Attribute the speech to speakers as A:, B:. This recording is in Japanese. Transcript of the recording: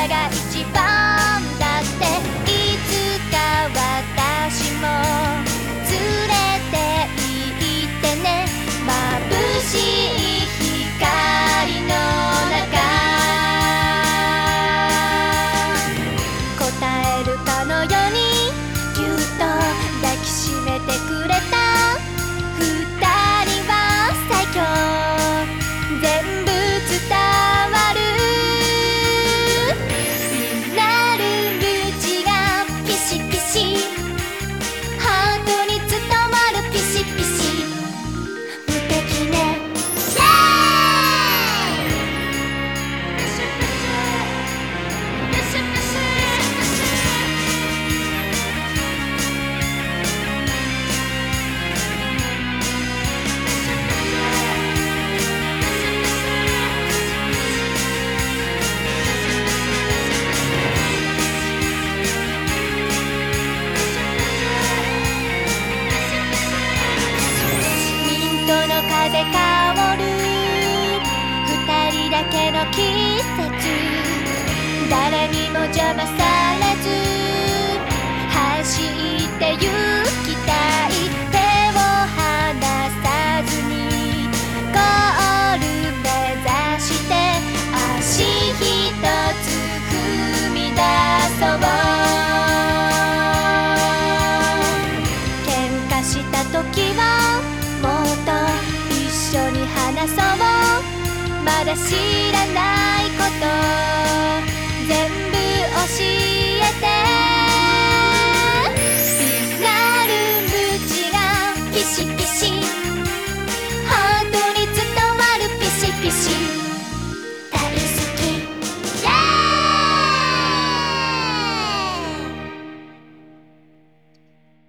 A: が一番だって、いつか私も連れて行ってね。眩しい光の中、答えるかのようにぎゅっと抱きしめてくれた二人は最強、全部伝わる。リナルルチがピシピシ、ハートに伝わるピシピシ、無敵ね。ミントの風香る二人だけの季節、誰にも邪魔されず走って行きたい。手を離さずにゴール目指して足一つ踏み出そう。喧嘩した時はもっと一緒に話そう。まだ知らない